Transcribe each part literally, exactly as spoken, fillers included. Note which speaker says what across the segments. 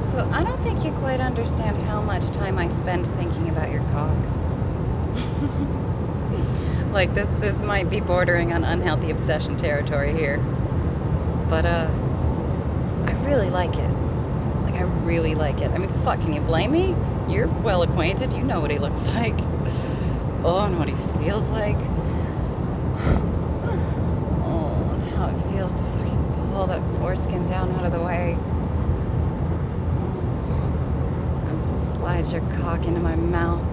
Speaker 1: So I don't think you quite understand how much time I spend thinking about your cock. Like this this might be bordering on unhealthy obsession territory here. But uh I really like it. Like I really like it. I mean, fuck, can you blame me? You're well acquainted. You know what he looks like. Oh, and what he feels like. Oh, and how it feels to fucking pull that foreskin down out of the way. And slide your cock into my mouth.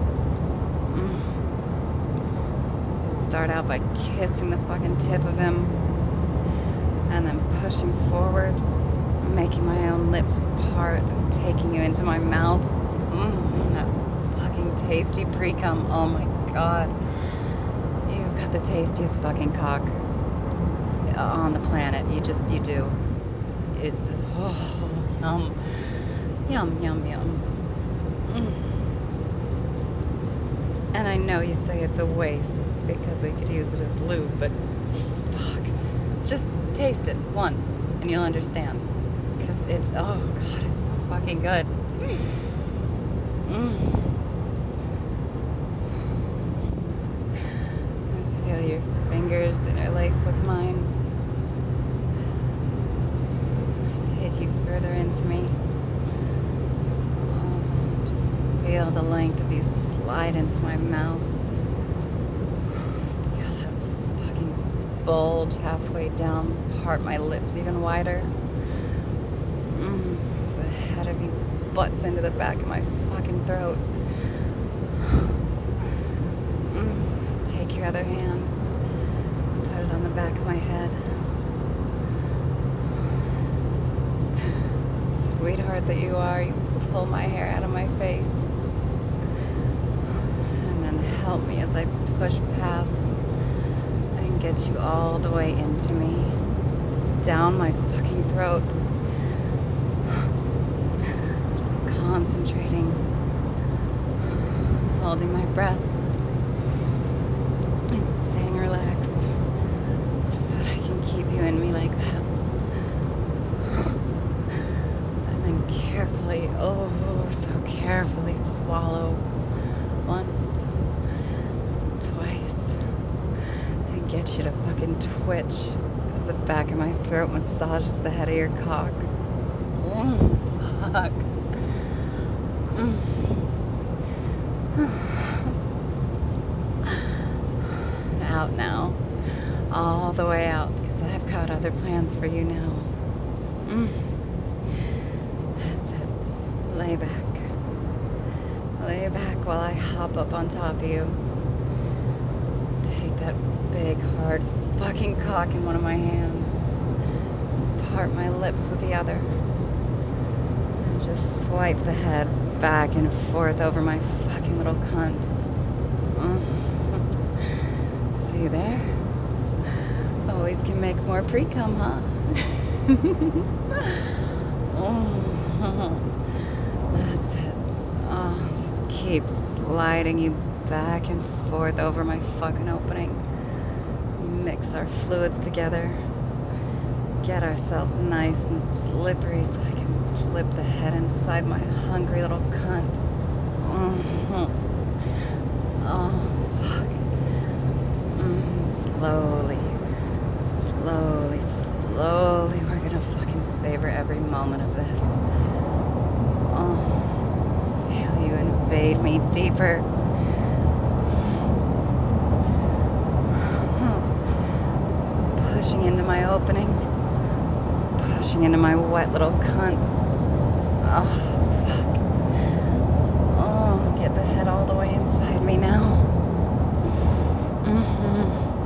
Speaker 1: Mm. Start out by kissing the fucking tip of him. And then pushing forward. Making my own lips part and taking you into my mouth. Mm, that fucking tasty pre-cum. Oh my god. You've got the tastiest fucking cock on the planet. You just, you do. It, oh, yum. Yum, yum, yum. Mm. And I know you say it's a waste because we could use it as lube, but fuck. Just taste it once and you'll understand. Because it, oh god, it's so fucking good. Mm. I feel your fingers interlace with mine. I take you further into me. Oh, just feel the length of you slide into my mouth. Feel that fucking bulge halfway down, part my lips even wider. Mm, as the head of you butts into the back of my fucking throat. Mm, take your other hand, put it on the back of my head. Sweetheart that you are, you pull my hair out of my face. And then help me as I push past and get you all the way into me. Down my fucking throat. Concentrating, holding my breath, and staying relaxed so that I can keep you in me like that. And then carefully, oh, so carefully swallow once, twice, and get you to fucking twitch as the back of my throat massages the head of your cock. Oh, fuck. Out now, all the way out, because I've got other plans for you now. Mm. That's it. Lay back. Lay back while I hop up on top of you. Take that big, hard fucking cock in one of my hands. Part my lips with the other. And just swipe the head back and forth over my fucking little cunt. Mm. See there? Always can make more pre-cum, huh? Oh, that's it. Oh, just keep sliding you back and forth over my fucking opening. Mix our fluids together. Get ourselves nice and slippery so I can slip the head inside my hungry little cunt. Oh, oh fuck. Mm, slowly, slowly, slowly, we're gonna fucking savor every moment of this. Oh, feel you invade me deeper. Pushing into my opening. Pushing into my wet little cunt. Oh, fuck. Oh, get the head all the way inside me now. Mm-hmm.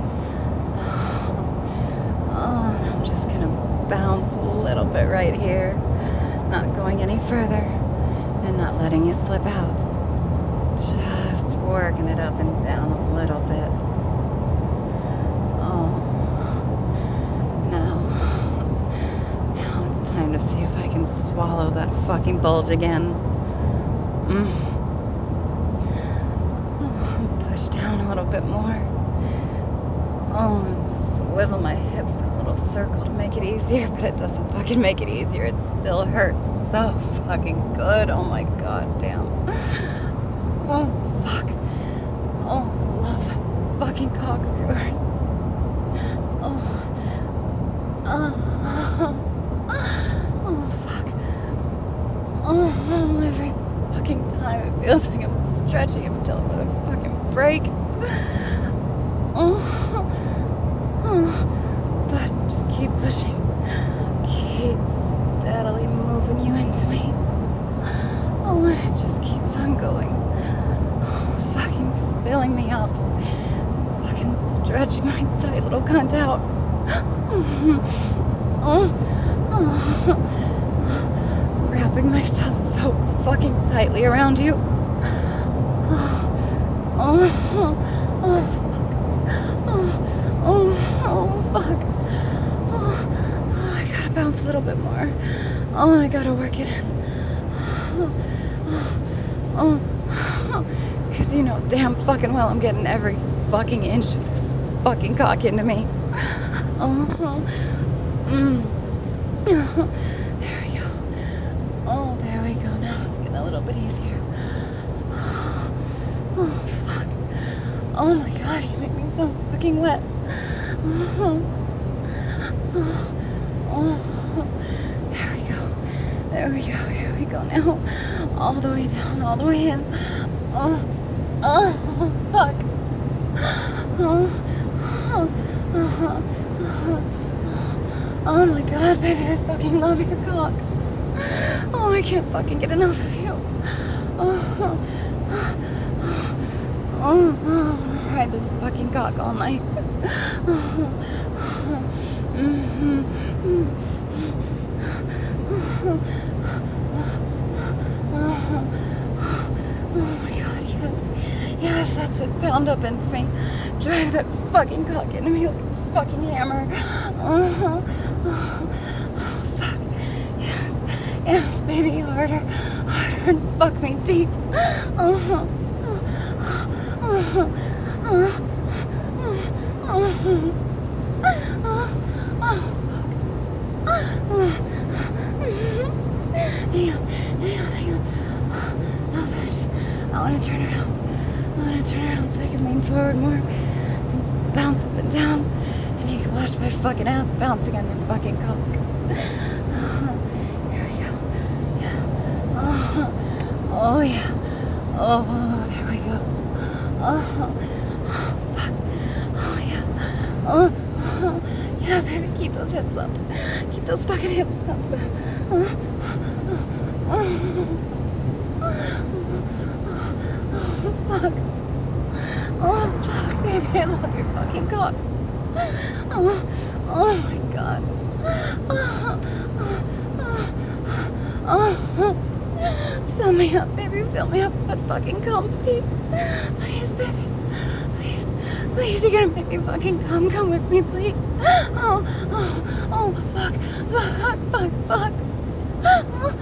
Speaker 1: Oh, I'm just gonna bounce a little bit right here. Not going any further. And not letting you slip out. Just working it up and down a little bit. Oh. Time to see if I can swallow that fucking bulge again. Mm. Oh, push down a little bit more. Oh, and swivel my hips in a little circle to make it easier, but it doesn't fucking make it easier. It still hurts so fucking good. Oh my god damn. Oh, fuck. Oh, I love that fucking cock of yours. Oh. Oh. Oh, fuck. Oh, every fucking time it feels like I'm stretching him until I'm gonna fucking break. Oh. Oh. But just keep pushing. Keep steadily moving you into me. Oh, and it just keeps on going. Oh, fucking filling me up. Fucking stretching my tight little cunt out. Oh, oh, wrapping myself so fucking tightly around you. Oh, oh, oh, oh, oh, oh, fuck. Oh, oh, I gotta bounce a little bit more. Oh, I gotta work it in. Oh, oh, oh, because you know damn fucking well I'm getting every fucking inch of this fucking cock into me. Oh, mm. There we go. Oh, there we go. Now it's getting a little bit easier. Oh, fuck. Oh my god, you make me so fucking wet. Oh, oh, oh. There we go. There we go. Here we go now. All the way down, all the way in. Oh, oh, fuck. Oh, oh, oh, oh. Oh my god, baby, I fucking love your cock. Oh, I can't fucking get enough of you. Oh, oh, oh, oh. Ride this fucking cock all night. Oh, oh, mm-hmm, mm-hmm. Oh, oh, oh my god, yes. Yes, that's it. Pound up into me. Drive that fucking cock into me like a fucking hammer. Oh, oh, oh, fuck. Yes, yes, baby, harder. Harder and fuck me deep. Oh, oh, oh, oh, oh, oh, oh, oh, oh. Hang on, hang on, hang on. Now that I just, I want to turn around. I want to turn around so I can lean forward more and bounce up and down. And you can watch my fucking ass bouncing on your fucking cock. Oh, here we go. Yeah. Oh, oh yeah. Oh, there we go. Oh, oh fuck. Oh, yeah. Oh, oh, yeah, baby, keep those hips up. Keep those fucking hips up. Oh, oh, oh, oh, fuck. Oh, fuck, baby, I love your fucking cock. Oh, oh my god. Oh, oh, oh, oh. Fill me up, baby, fill me up with that fucking cum, please. Please, baby. Please, please, you're gonna make me fucking come. Come with me, please. Oh, oh, oh, fuck, fuck, fuck, fuck. Oh,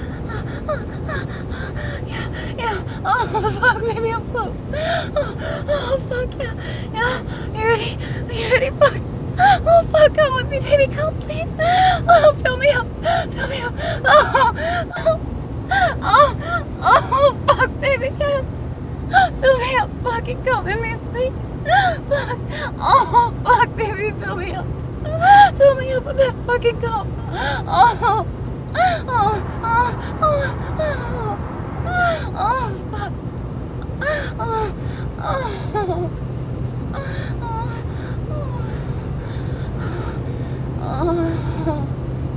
Speaker 1: yeah, yeah. Oh, fuck, maybe I'm close. Oh, oh, fuck, yeah, yeah. You ready? You ready? Fuck. Oh, fuck, come with me, baby. Come, please. Oh, fill me up. Fill me up. Oh, oh, oh, oh, fuck, baby, yes. Fill me up. Fucking come in me, please. Fuck. Oh, fuck, baby, fill me up. Fill me up with that fucking cup. Oh, oh, oh, oh, oh, oh, fuck. Oh, oh, oh,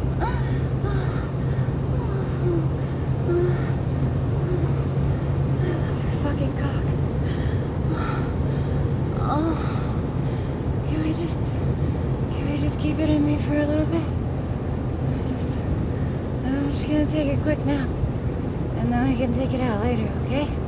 Speaker 1: I love your fucking cock. Oh, can we just, can we just keep it in me for a little bit? Just, I'm just gonna take a quick nap, and then we can take it out later, okay?